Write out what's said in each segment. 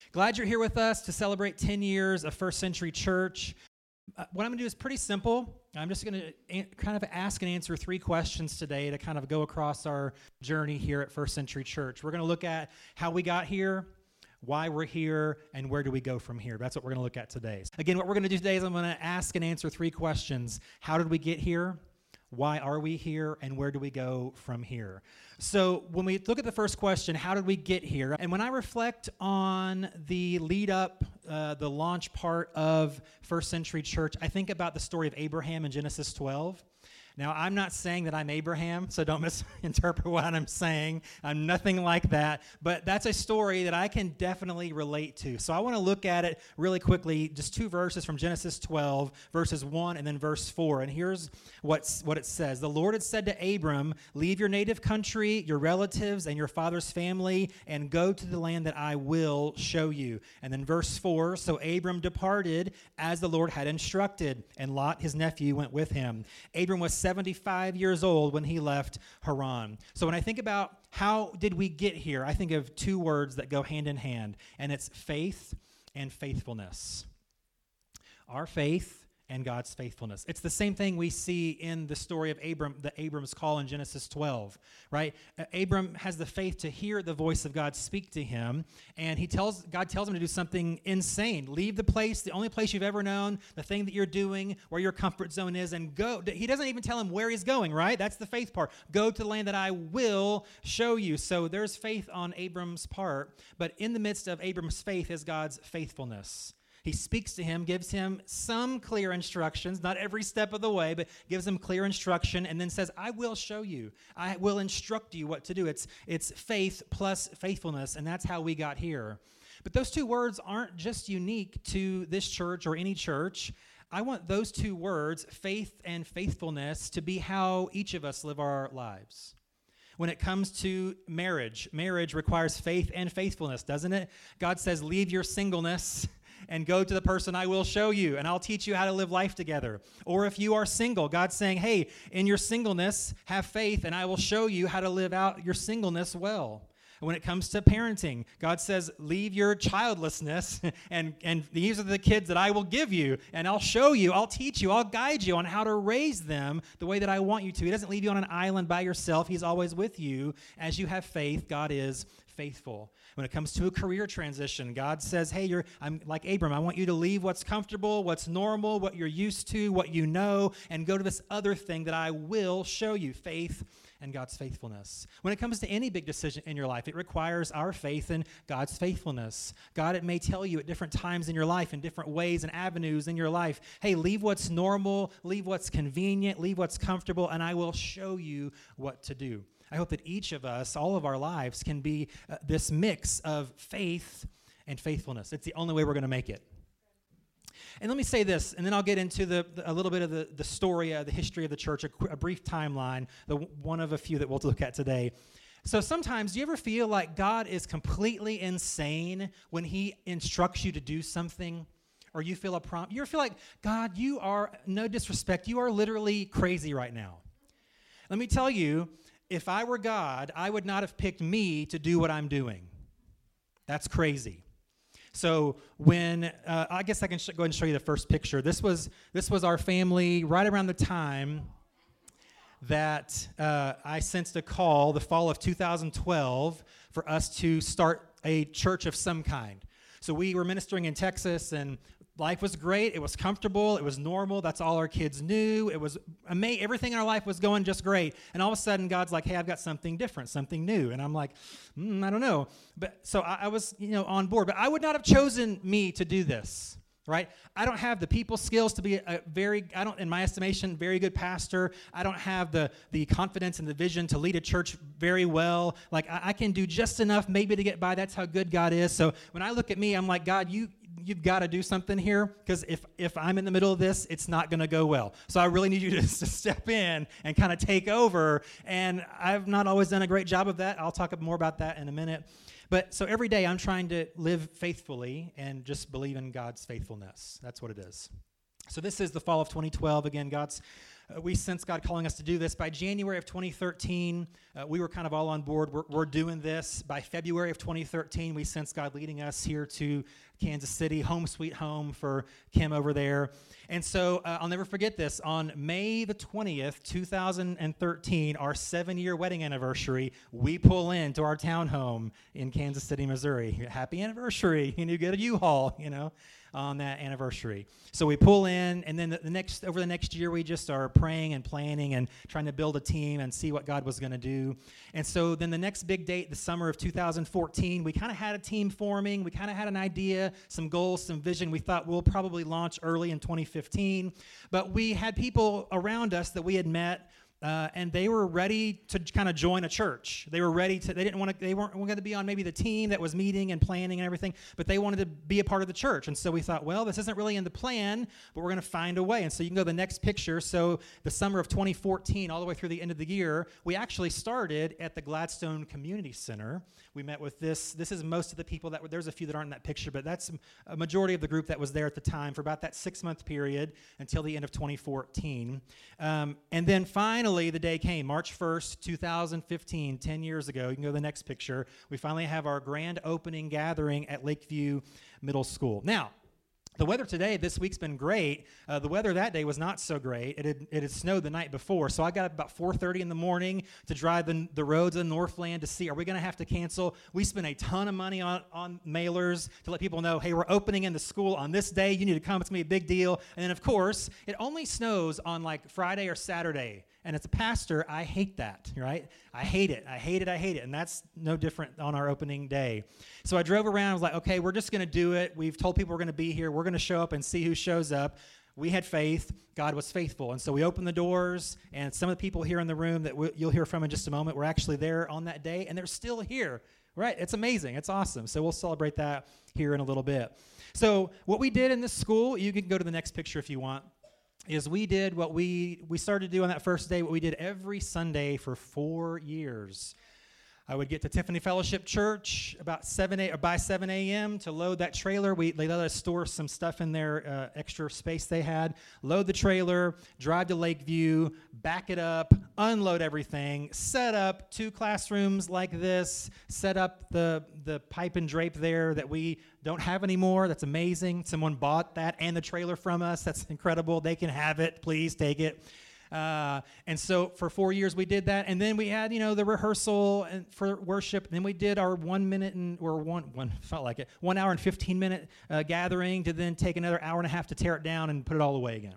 Glad you're here with us to celebrate 10 years of First Century Church. What I'm going to do is pretty simple. I'm just going to kind of ask and answer 3 questions today to kind of go across our journey here at First Century Church. We're going to look at how we got here, why we're here, and where do we go from here. That's what we're going to look at today. Again, what we're going to do today is I'm going to ask and answer 3 questions. How did we get here? Why are we here, and where do we go from here? So when we look at the first question, how did we get here? And when I reflect on the lead up, the launch part of First Century Church, I think about the story of Abraham in Genesis 12. Now, I'm not saying that I'm Abraham, so don't misinterpret what I'm saying. I'm nothing like that, but that's a story that I can definitely relate to. So I want to look at it really quickly, just 2 verses from Genesis 12, verses 1 and then verse 4. And here's what it says. The Lord had said to Abram, leave your native country, your relatives, and your father's family, and go to the land that I will show you. And then verse 4, so Abram departed as the Lord had instructed, and Lot, his nephew, went with him. Abram was 75 years old when he left Haran. So when I think about how did we get here, I think of 2 words that go hand in hand, and it's faith and faithfulness. Our faith and God's faithfulness. It's the same thing we see in the story of Abram's call in Genesis 12, right? Abram has the faith to hear the voice of God speak to him, and God tells him to do something insane. Leave the place, the only place you've ever known, the thing that you're doing, where your comfort zone is, and go. He doesn't even tell him where he's going, right? That's the faith part. Go to the land that I will show you. So there's faith on Abram's part, but in the midst of Abram's faith is God's faithfulness. He speaks to him, gives him some clear instructions, not every step of the way, but gives him clear instruction, and then says, I will show you. I will instruct you what to do. It's faith plus faithfulness, and that's how we got here. But those 2 words aren't just unique to this church or any church. I want those 2 words, faith and faithfulness, to be how each of us live our lives. When it comes to marriage requires faith and faithfulness, doesn't it? God says, leave your singleness and go to the person I will show you, and I'll teach you how to live life together. Or if you are single, God's saying, hey, in your singleness, have faith, and I will show you how to live out your singleness well. When it comes to parenting, God says, leave your childlessness, and these are the kids that I will give you, and I'll show you, I'll teach you, I'll guide you on how to raise them the way that I want you to. He doesn't leave you on an island by yourself. He's always with you. As you have faith, God is faithful. When it comes to a career transition, God says, hey, I'm like Abram, I want you to leave what's comfortable, what's normal, what you're used to, what you know, and go to this other thing that I will show you, faith and God's faithfulness. When it comes to any big decision in your life, it requires our faith and God's faithfulness. God, it may tell you at different times in your life, in different ways and avenues in your life, hey, leave what's normal, leave what's convenient, leave what's comfortable, and I will show you what to do. I hope that each of us, all of our lives, can be this mix of faith and faithfulness. It's the only way we're going to make it. And let me say this, and then I'll get into a little bit of the story, the history of the church, a brief timeline, one of a few that we'll look at today. So sometimes, do you ever feel like God is completely insane when he instructs you to do something? Or you feel you ever feel like, God, you are, no disrespect, you are literally crazy right now. Let me tell you, if I were God, I would not have picked me to do what I'm doing. That's crazy. So when, I guess I can go ahead and show you the first picture. This was our family right around the time that I sensed a call, the fall of 2012, for us to start a church of some kind. So we were ministering in Texas, and life was great. It was comfortable. It was normal. That's all our kids knew. It was amazing. Everything in our life was going just great. And all of a sudden, God's like, hey, I've got something different, something new. And I'm like, I don't know. But so I was, on board. But I would not have chosen me to do this, right? I don't have the people skills to be in my estimation, very good pastor. I don't have the confidence and the vision to lead a church very well. Like, I can do just enough maybe to get by. That's how good God is. So when I look at me, I'm like, God, you've got to do something here, because if I'm in the middle of this, it's not going to go well. So I really need you to step in and kind of take over, and I've not always done a great job of that. I'll talk more about that in a minute. But so every day I'm trying to live faithfully and just believe in God's faithfulness. That's what it is. So this is the fall of 2012. Again, God's we sensed God calling us to do this. By January of 2013, we were kind of all on board. We're doing this. By February of 2013, we sensed God leading us here to Kansas City, home sweet home for Kim over there. And so I'll never forget this. On May the 20th, 2013, our 7-year wedding anniversary, we pull into our townhome in Kansas City, Missouri. Happy anniversary. And you get a U-Haul, on that anniversary. So we pull in, and then over the next year, we just are praying and planning and trying to build a team and see what God was going to do. And so then the next big date, the summer of 2014, we kind of had a team forming. We kind of had an idea, some goals, some vision. We thought we'll probably launch early in 2015. But we had people around us that we had met, and they were ready to kind of join a church. They were ready to, they weren't going to be on maybe the team that was meeting and planning and everything, but they wanted to be a part of the church. And so we thought, well, this isn't really in the plan, but we're going to find a way. And so you can go to the next picture. So the summer of 2014, all the way through the end of the year, we actually started at the Gladstone Community Center. We met with this is most of the people there's a few that aren't in that picture, but that's a majority of the group that was there at the time for about that 6-month period until the end of 2014. And then finally, the day came, March 1st, 2015, 10 years ago. You can go to the next picture. We finally have our grand opening gathering at Lakeview Middle School. Now, the weather today, this week's been great. The weather that day was not so great. It had snowed the night before, so I got up about 4:30 in the morning to drive the roads in Northland to see, are we going to have to cancel? We spent a ton of money on mailers to let people know, hey, we're opening in the school on this day. You need to come. It's going to be a big deal. And then, of course, it only snows on like Friday or Saturday. And as a pastor, I hate that, right? I hate it. And that's no different on our opening day. So I drove around. I was like, okay, we're just going to do it. We've told people we're going to be here. We're going to show up and see who shows up. We had faith. God was faithful. And so we opened the doors, and some of the people here in the room that you'll hear from in just a moment were actually there on that day, and they're still here, right? It's amazing. It's awesome. So we'll celebrate that here in a little bit. So what we did in this school, you can go to the next picture if you want, is we did what we started to do on that first day, what we did every Sunday for 4 years. I would get to Tiffany Fellowship Church about by 7 a.m. to load that trailer. They let us store some stuff in their extra space they had. Load the trailer, drive to Lakeview, back it up, unload everything, set up 2 classrooms like this, set up the pipe and drape there that we don't have anymore. That's amazing. Someone bought that and the trailer from us. That's incredible. They can have it. Please take it. And so for 4 years we did that, and then we had the rehearsal and for worship. And then we did our 1 hour and 15-minute gathering to then take another hour and a half to tear it down and put it all away again.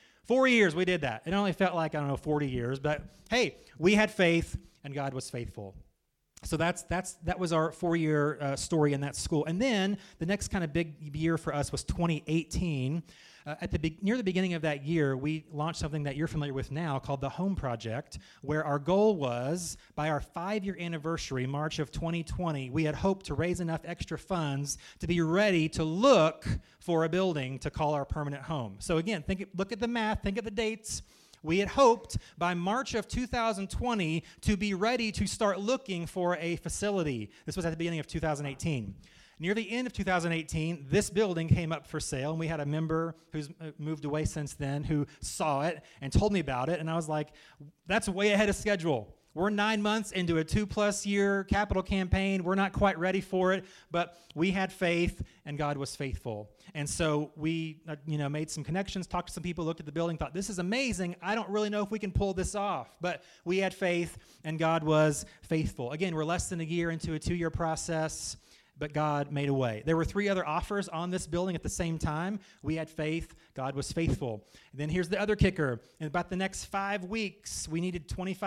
4 years we did that. It only felt like 40 years, but hey, we had faith and God was faithful. So that was our 4-year story in that school. And then the next kind of big year for us was 2018. Near the beginning of that year, we launched something that you're familiar with now called the Home Project, where our goal was, by our 5-year anniversary, March of 2020, we had hoped to raise enough extra funds to be ready to look for a building to call our permanent home. So again, look at the math, think of the dates. We had hoped by March of 2020 to be ready to start looking for a facility. This was at the beginning of 2018. Near the end of 2018, this building came up for sale, and we had a member who's moved away since then who saw it and told me about it, and I was like, that's way ahead of schedule. We're 9 months into a 2+ year capital campaign. We're not quite ready for it, but we had faith, and God was faithful. And so we made some connections, talked to some people, looked at the building, thought, this is amazing. I don't really know if we can pull this off, but we had faith, and God was faithful. Again, we're less than a year into a 2-year process, but God made a way. There were 3 other offers on this building at the same time. We had faith. God was faithful. And then here's the other kicker. In about the next 5 weeks, we needed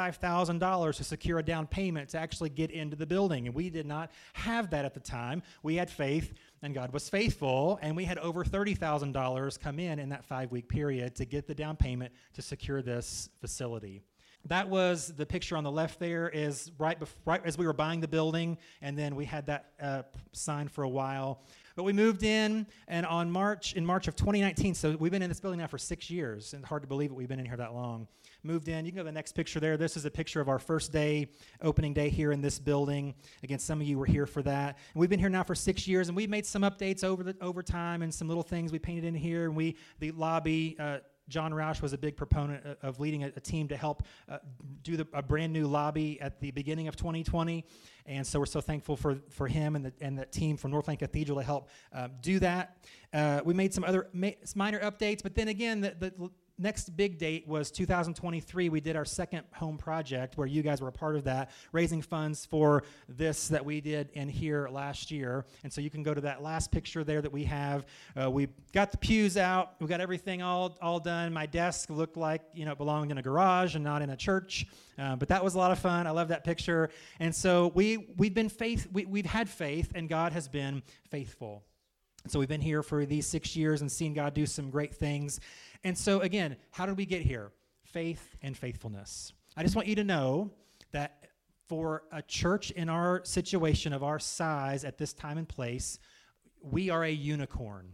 $25,000 to secure a down payment to actually get into the building. And we did not have that at the time. We had faith, and God was faithful. And we had over $30,000 come in that 5-week period to get the down payment to secure this facility. That was the picture on the left there is right as we were buying the building, and then we had that sign for a while. But we moved in, and in March of 2019, so we've been in this building now for 6 years, and hard to believe that we've been in here that long. Moved in. You can go to the next picture there. This is a picture of our first day, opening day here in this building. Again, some of you were here for that. And we've been here now for 6 years, and we've made some updates over time and some little things we painted in here. And the lobby, John Roush was a big proponent of leading a team to help do a brand new lobby at the beginning of 2020. And so we're so thankful for him and the team from Northland Cathedral to help do that. We made some other minor updates, but then again, the next big date was 2023. We did our second home project where you guys were a part of that, raising funds for this that we did in here last year. And so you can go to that last picture there that we have. We got the pews out. We got everything all done. My desk looked like, it belonged in a garage and not in a church. But that was a lot of fun. I love that picture. And so we've had faith, and God has been faithful. So we've been here for these 6 years and seen God do some great things. And so again, how did we get here? Faith and faithfulness. I just want you to know that for a church in our situation of our size at this time and place, we are a unicorn.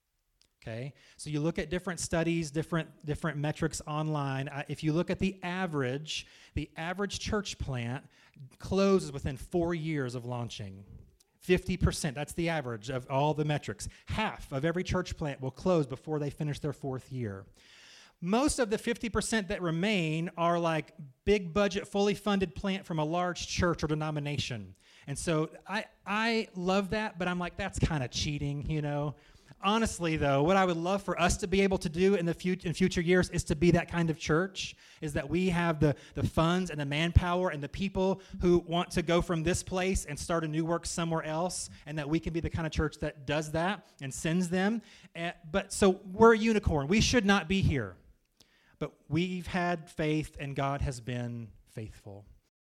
Okay? So you look at different studies, different metrics online. If you look at the average church plant closes within 4 years of launching. 50%, that's the average of all the metrics. Half of every church plant will close before they finish their 4th year. Most of the 50% that remain are like big budget, fully funded plant from a large church or denomination. And so I love that, but I'm like, that's kind of cheating, Honestly, though, what I would love for us to be able to do in future years is to be that kind of church, is that we have the funds and the manpower and the people who want to go from this place and start a new work somewhere else, and that we can be the kind of church that does that and sends them. But so we're a unicorn. We should not be here. But we've had faith, and God has been faithful.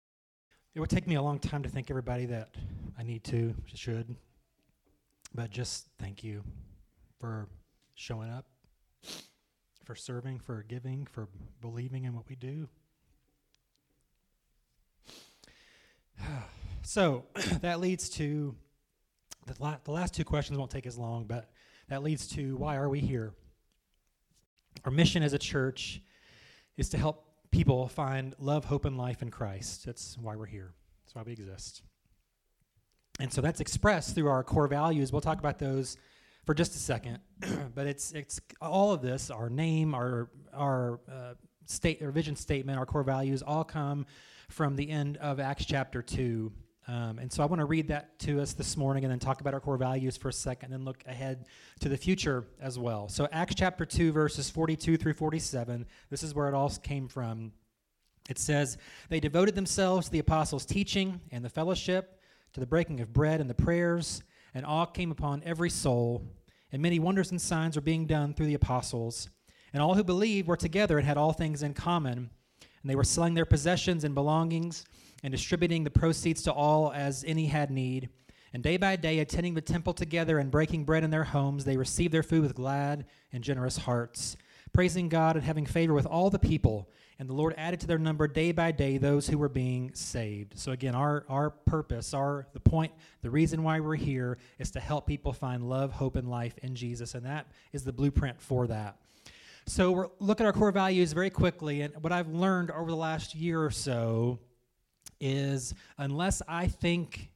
It would take me a long time to thank everybody that I need to, should, but just thank you for showing up, for serving, for giving, for believing in what we do. So that leads to, the last two questions won't take as long, but that leads to, why are we here? Our mission as a church is to help people find love, hope, and life in Christ. That's why we're here. That's why we exist. And so that's expressed through our core values. We'll talk about those for just a second, but it's all of this, our name, our vision statement, our core values, all come from the end of Acts chapter 2. And so I want to read that to us this morning and then talk about our core values for a second and look ahead to the future as well. So Acts chapter 2, verses 42 through 47, this is where it all came from. It says, "They devoted themselves to the apostles' teaching and the fellowship, to the breaking of bread and the prayers, and awe came upon every soul, and many wonders and signs were being done through the apostles. And all who believed were together and had all things in common, and they were selling their possessions and belongings and distributing the proceeds to all as any had need. And day by day, attending the temple together and breaking bread in their homes, they received their food with glad and generous hearts, praising God and having favor with all the people. And the Lord added to their number day by day those who were being saved." So again, our purpose, the point, the reason why we're here is to help people find love, hope, and life in Jesus. And that is the blueprint for that. So we're looking at our core values very quickly. And what I've learned over the last year or so is until I think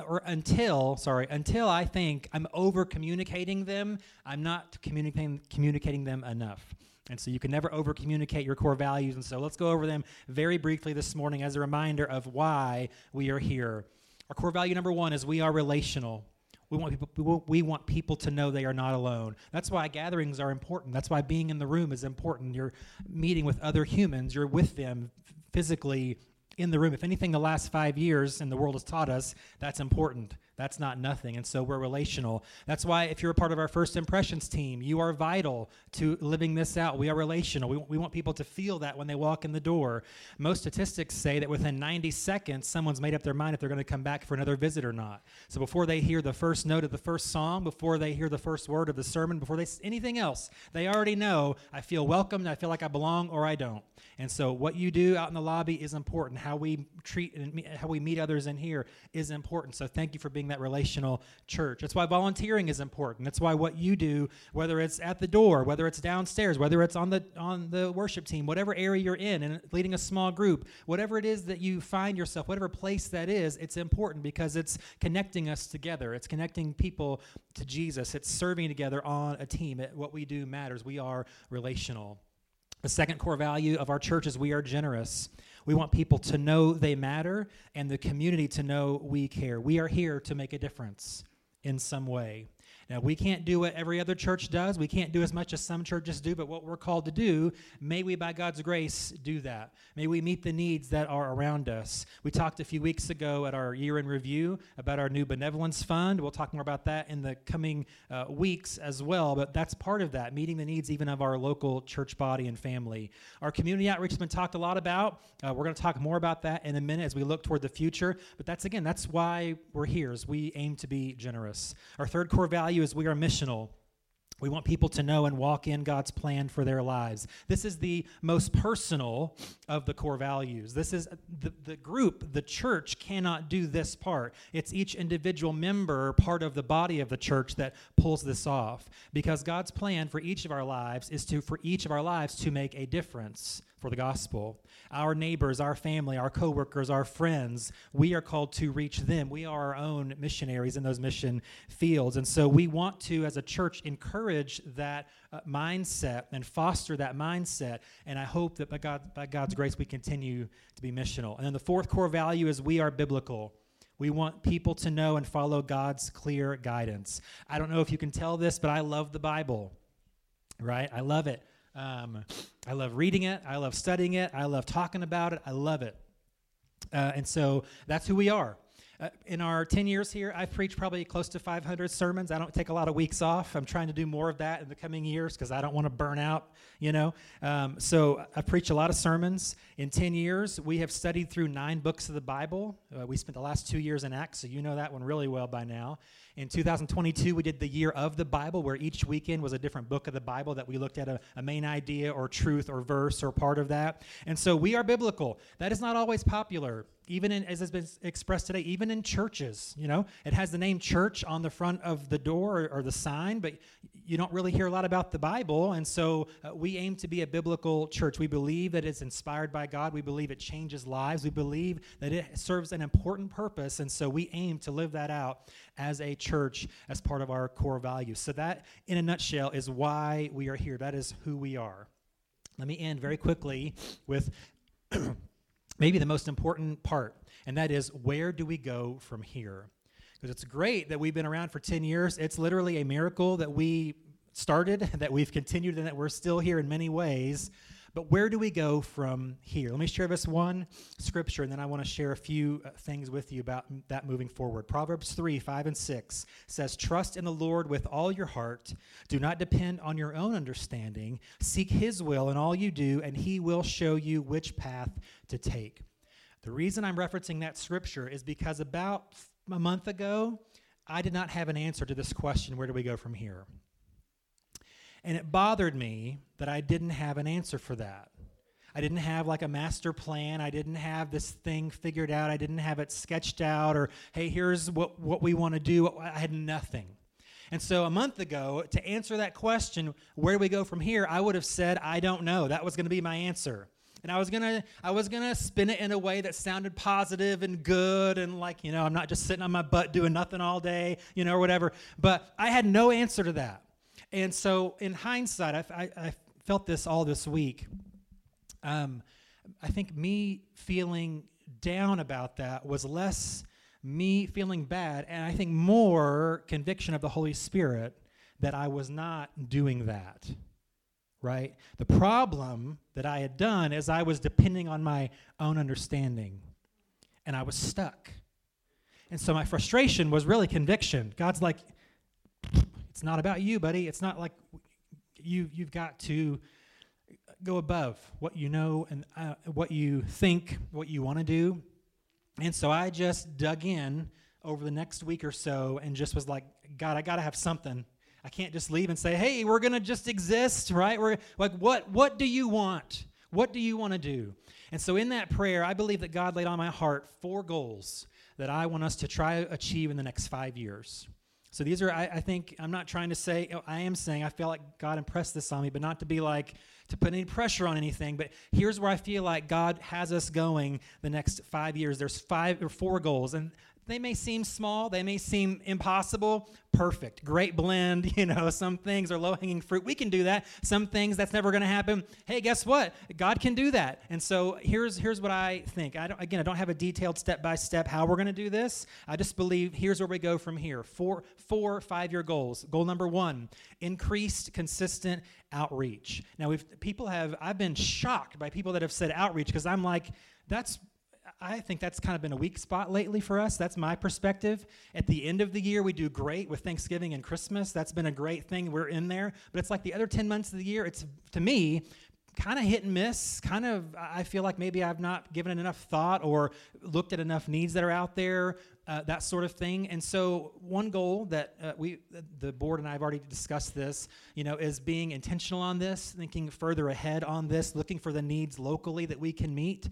I'm over communicating them, I'm not communicating them enough. And so you can never over communicate your core values. And so let's go over them very briefly this morning as a reminder of why we are here. Our core value number 1 is we are relational. We want people to know they are not alone. That's why gatherings are important. That's why being in the room is important. You're meeting with other humans. You're with them physically in the room. If anything, the last 5 years in the world has taught us that's important. That's not nothing. And so we're relational. That's why if you're a part of our First Impressions team, you are vital to living this out. We are relational. We want people to feel that when they walk in the door. Most statistics say that within 90 seconds, someone's made up their mind if they're going to come back for another visit or not. So before they hear the first note of the first song, before they hear the first word of the sermon, before they anything else, they already know, I feel welcomed, I feel like I belong, or I don't. And so what you do out in the lobby is important. How we treat and how we meet others in here is important. So thank you for being that relational church. That's why volunteering is important. That's why what you do, whether it's at the door, whether it's downstairs, whether it's on the worship team, whatever area you're in and leading a small group, whatever it is that you find yourself, whatever place that is, it's important because it's connecting us together. It's connecting people to Jesus. It's serving together on a team. What we do matters. We are relational. The second core value of our church is we are generous. We want people to know they matter and the community to know we care. We are here to make a difference in some way. Now, we can't do what every other church does. We can't do as much as some churches do, but what we're called to do, may we, by God's grace, do that. May we meet the needs that are around us. We talked a few weeks ago at our year-end review about our new benevolence fund. We'll talk more about that in the coming weeks as well, but that's part of that, meeting the needs even of our local church body and family. Our community outreach has been talked a lot about. We're going to talk more about that in a minute as we look toward the future, but that's why we're here, is we aim to be generous. Our third core value is we are missional. We want people to know and walk in God's plan for their lives. This is the most personal of the core values. This is the group, the church cannot do this part. It's each individual member, part of the body of the church, that pulls this off. Because God's plan for each of our lives is for each of our lives to make a difference for the gospel. Our neighbors, our family, our coworkers, our friends, we are called to reach them. We are our own missionaries in those mission fields. And so we want to, as a church, encourage that mindset and foster that mindset. And I hope that by God's grace, we continue to be missional. And then the fourth core value is we are biblical. We want people to know and follow God's clear guidance. I don't know if you can tell this, but I love the Bible, right? I love it. I love reading it. I love studying it. I love talking about it. I love it. And so that's who we are. In our 10 years here, I've preached probably close to 500 sermons. I don't take a lot of weeks off. I'm trying to do more of that in the coming years because I don't want to burn out, So I've preached a lot of sermons. In 10 years, we have studied through 9 books of the Bible. We spent the last 2 years in Acts, so you know that one really well by now. In 2022, we did the Year of the Bible, where each weekend was a different book of the Bible that we looked at a main idea or truth or verse or part of that. And so we are biblical. That is not always popular, even as has been expressed today, even in churches. It has the name church on the front of the door or the sign, but you don't really hear a lot about the Bible. And so we aim to be a biblical church. We believe that it's inspired by God. We believe it changes lives. We believe that it serves an important purpose. And so we aim to live that out as a church, as part of our core values. So that, in a nutshell, is why we are here. That is who we are. Let me end very quickly with maybe the most important part, and that is, where do we go from here? Because it's great that we've been around for 10 years. It's literally a miracle that we started, that we've continued, and that we're still here in many ways. But where do we go from here? Let me share this one scripture, and then I want to share a few things with you about that moving forward. Proverbs 3, 5, and 6 says, "Trust in the Lord with all your heart. Do not depend on your own understanding. Seek his will in all you do, and he will show you which path to take." The reason I'm referencing that scripture is because about a month ago, I did not have an answer to this question, where do we go from here? And it bothered me that I didn't have an answer for that. I didn't have like a master plan. I didn't have this thing figured out. I didn't have it sketched out, or, hey, here's what we want to do. I had nothing. And so a month ago, to answer that question, where do we go from here, I would have said, I don't know. That was going to be my answer. And I was gonna spin it in a way that sounded positive and good, and I'm not just sitting on my butt doing nothing all day, or whatever. But I had no answer to that. And so in hindsight, I felt this all this week. I think me feeling down about that was less me feeling bad, and I think more conviction of the Holy Spirit that I was not doing that, right? The problem that I had done is I was depending on my own understanding, and I was stuck. And so my frustration was really conviction. God's like, it's not about you, buddy. It's not like you've got to go above what you know and what you think, what you want to do. And so I just dug in over the next week or so and just was like, God, I got to have something. I can't just leave and say, hey, we're going to just exist, right? We're like, what do you want? What do you want to do? And so in that prayer, I believe that God laid on my heart 4 goals that I want us to try to achieve in the next 5 years. So these are, I think, I'm not trying to say, I am saying I feel like God impressed this on me, but not to be like, to put any pressure on anything. But here's where I feel like God has us going the next 5 years. There's 5 or 4 goals. And They may seem small, they may seem impossible. Perfect, great blend. Some things are low-hanging fruit. We can do that. Some things that's never going to happen. Hey, guess what? God can do that. And so here's what I think. I don't have a detailed step-by-step how we're going to do this. I just believe here's where we go from here. Four 5-year goals. Goal number 1, increased consistent outreach. Now, I've been shocked by people that have said outreach, because I'm like, I think that's kind of been a weak spot lately for us. That's my perspective. At the end of the year, we do great with Thanksgiving and Christmas. That's been a great thing. We're in there. But it's like the other 10 months of the year, it's, to me, kind of hit and miss. I feel like maybe I've not given it enough thought or looked at enough needs that are out there, that sort of thing. And so one goal that the board and I have already discussed this, is being intentional on this, thinking further ahead on this, looking for the needs locally that we can meet.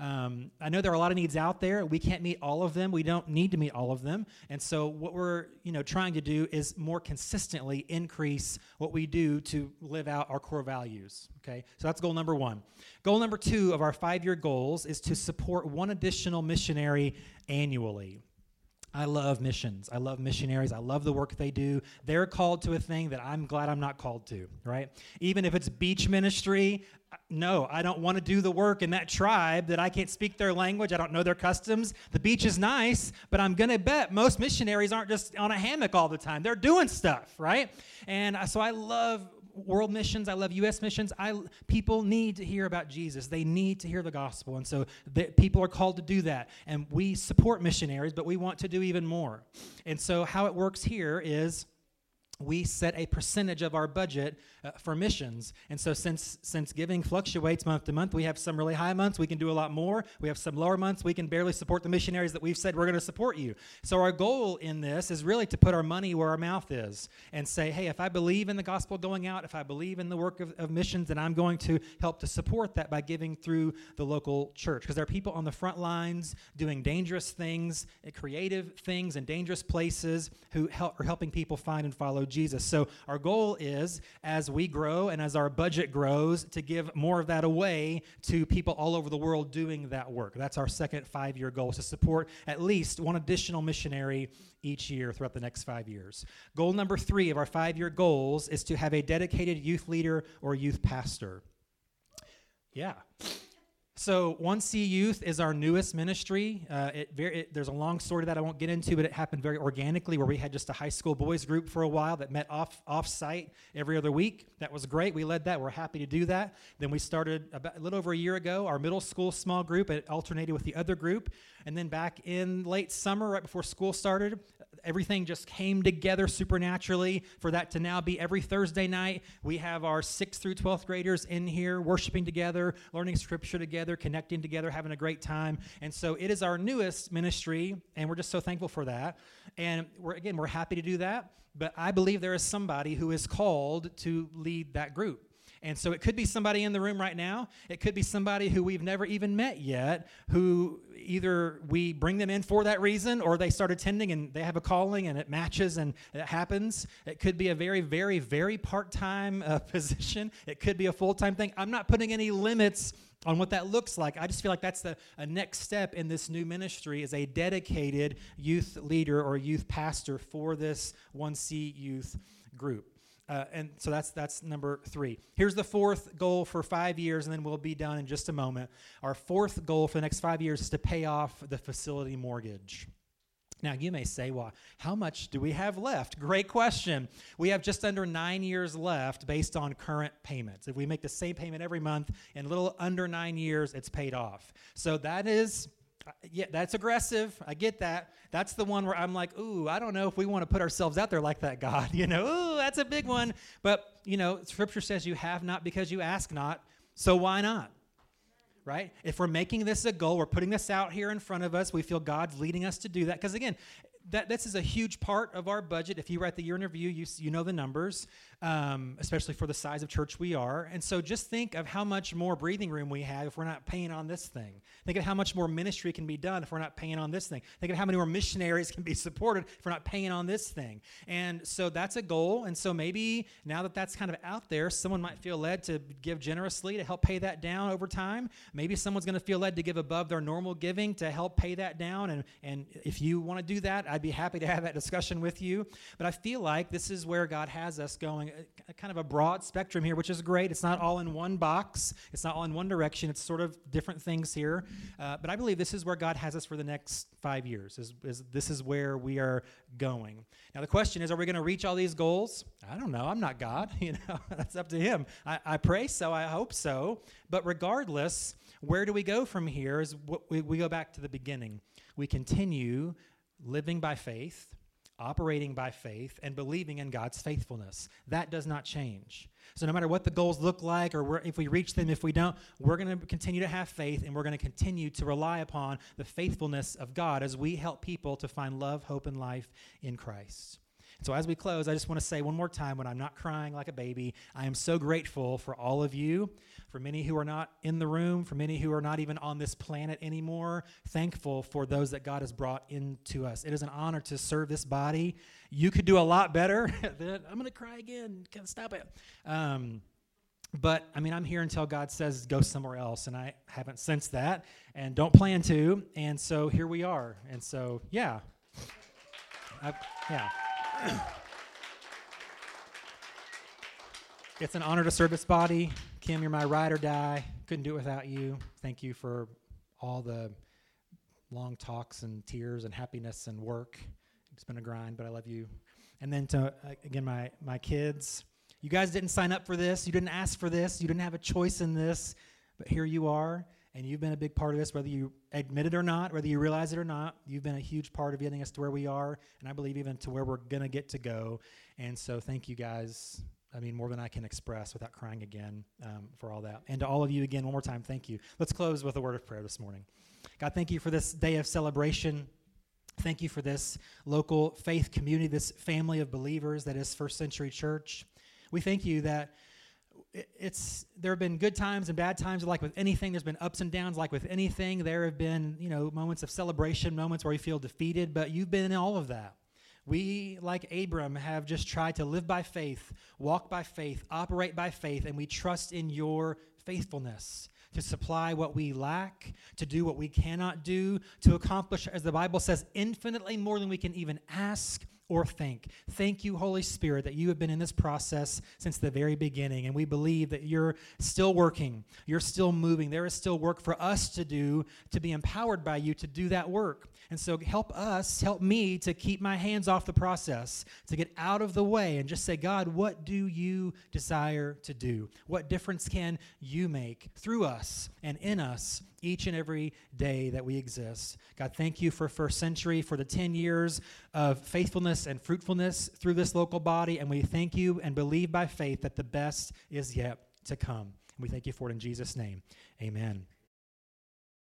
I know there are a lot of needs out there. We can't meet all of them. We don't need to meet all of them. And so what we're, trying to do is more consistently increase what we do to live out our core values. Okay, so that's goal number 1. Goal number 2 of our 5-year goals is to support one additional missionary annually. I love missions. I love missionaries. I love the work they do. They're called to a thing that I'm glad I'm not called to, right? Even if it's beach ministry, no, I don't want to do the work in that tribe that I can't speak their language. I don't know their customs. The beach is nice, but I'm going to bet most missionaries aren't just on a hammock all the time. They're doing stuff, right? And so I love world missions. I love U.S. missions. People need to hear about Jesus. They need to hear the gospel. And so people are called to do that. And we support missionaries, but we want to do even more. And so how it works here is we set a percentage of our budget for missions. And so since giving fluctuates month to month, we have some really high months, we can do a lot more. We have some lower months, we can barely support the missionaries that we've said we're going to support you. So our goal in this is really to put our money where our mouth is and say, hey, if I believe in the gospel going out, if I believe in the work of missions, then I'm going to help to support that by giving through the local church. Because there are people on the front lines doing dangerous things, creative things in dangerous places who are helping people find and follow Jesus. So our goal is, as we grow and as our budget grows, to give more of that away to people all over the world doing that work. That's our second 5-year goal, to support at least one additional missionary each year throughout the next 5 years. Goal number 3 of our 5-year goals is to have a dedicated youth leader or youth pastor. Yeah. So 1C Youth is our newest ministry. There's a long story that I won't get into, but it happened very organically, where we had just a high school boys group for a while that met off-site every other week. That was great. We led that. We're happy to do that. Then we started about a little over a year ago our middle school small group. It alternated with the other group. And then back in late summer, right before school started, everything just came together supernaturally for that to now be every Thursday night. We have our 6th through 12th graders in here worshiping together, learning scripture together, connecting together, having a great time. And so it is our newest ministry, and we're just so thankful for that. And we're happy to do that, but I believe there is somebody who is called to lead that group. And so it could be somebody in the room right now. It could be somebody who we've never even met yet, who either we bring them in for that reason, or they start attending and they have a calling and it matches and it happens. It could be a very, very, very part-time position. It could be a full-time thing. I'm not putting any limits on what that looks like. I just feel like that's a next step in this new ministry, is a dedicated youth leader or youth pastor for this 1C youth group. And so that's number 3. Here's the 4th goal for 5 years, and then we'll be done in just a moment. Our 4th goal for the next 5 years is to pay off the facility mortgage. Now, you may say, well, how much do we have left? Great question. We have just under 9 years left based on current payments. If we make the same payment every month, in a little under 9 years, it's paid off. So that is... yeah, that's aggressive. I get that. That's the one where I'm like, ooh, I don't know if we want to put ourselves out there like that, God. Ooh, that's a big one. But, Scripture says you have not because you ask not, so why not? Right? If we're making this a goal, we're putting this out here in front of us, we feel God's leading us to do that. Because again, this is a huge part of our budget. If you were at the year in review, you know the numbers, especially for the size of church we are. And so just think of how much more breathing room we have if we're not paying on this thing. Think of how much more ministry can be done if we're not paying on this thing. Think of how many more missionaries can be supported if we're not paying on this thing. And so that's a goal. And so maybe now that that's kind of out there, someone might feel led to give generously to help pay that down over time. Maybe someone's going to feel led to give above their normal giving to help pay that down. And if you want to do that, I'd be happy to have that discussion with you. But I feel like this is where God has us going, kind of a broad spectrum here, which is great. It's not all in one box. It's not all in one direction. It's sort of different things here. But I believe this is where God has us for the next 5 years. This is where we are going. Now the question is, are we going to reach all these goals? I don't know. I'm not God. That's up to Him. I pray so. I hope so. But regardless, where do we go from here? Is we go back to the beginning. We continue living by faith, operating by faith, and believing in God's faithfulness. That does not change. So no matter what the goals look like, or if we reach them, if we don't, we're going to continue to have faith, and we're going to continue to rely upon the faithfulness of God as we help people to find love, hope, and life in Christ. So as we close, I just want to say one more time, when I'm not crying like a baby, I am so grateful for all of you, for many who are not in the room, for many who are not even on this planet anymore, thankful for those that God has brought into us. It is an honor to serve this body. You could do a lot better. I'm going to cry again. Can't stop it. But, I'm here until God says go somewhere else, and I haven't sensed that and don't plan to, and so here we are. And so, yeah. It's an honor to serve this body. Kim, you're my ride or die. Couldn't do it without you. Thank you for all the long talks and tears and happiness and work. It's been a grind, but I love you. And then to, again, my kids. You guys didn't sign up for this. You didn't ask for this. You didn't have a choice in this, but here you are. And you've been a big part of this, whether you admit it or not, whether you realize it or not. You've been a huge part of getting us to where we are, and I believe even to where we're going to get to go. And so thank you guys, more than I can express without crying again, for all that. And to all of you again, one more time, thank you. Let's close with a word of prayer this morning. God, thank you for this day of celebration. Thank you for this local faith community, this family of believers that is First Century Church. We thank you that there have been good times and bad times. Like with anything, there's been ups and downs. Like with anything, there have been, moments of celebration, moments where we feel defeated, but you've been in all of that. We, like Abram, have just tried to live by faith, walk by faith, operate by faith, and we trust in your faithfulness to supply what we lack, to do what we cannot do, to accomplish, as the Bible says, infinitely more than we can even ask or think. Thank you, Holy Spirit, that you have been in this process since the very beginning, and we believe that you're still working, you're still moving. There is still work for us to do, to be empowered by you to do that work. And so help me to keep my hands off the process, to get out of the way and just say, God, what do you desire to do? What difference can you make through us and in us each and every day that we exist? God, thank you for First Century, for the 10 years of faithfulness and fruitfulness through this local body, and we thank you and believe by faith that the best is yet to come. And we thank you for it in Jesus' name. Amen.